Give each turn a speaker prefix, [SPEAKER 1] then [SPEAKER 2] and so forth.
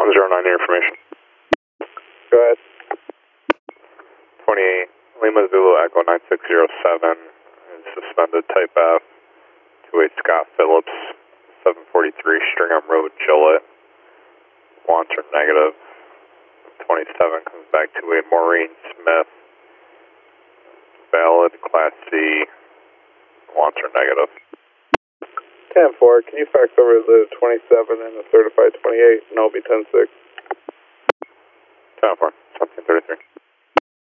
[SPEAKER 1] 109 information.
[SPEAKER 2] Go ahead.
[SPEAKER 1] 28 Lima Zulu Echo 9607 is suspended type F to a Scott Phillips 743 Stringham Road, Gillette. Wants are negative. 27 comes back to a Maureen Smith, valid Class C. Wants are negative.
[SPEAKER 2] 10-4, can you fax over the 27 and the certified 28, and I'll be 10-6.
[SPEAKER 1] 10-4, 1733.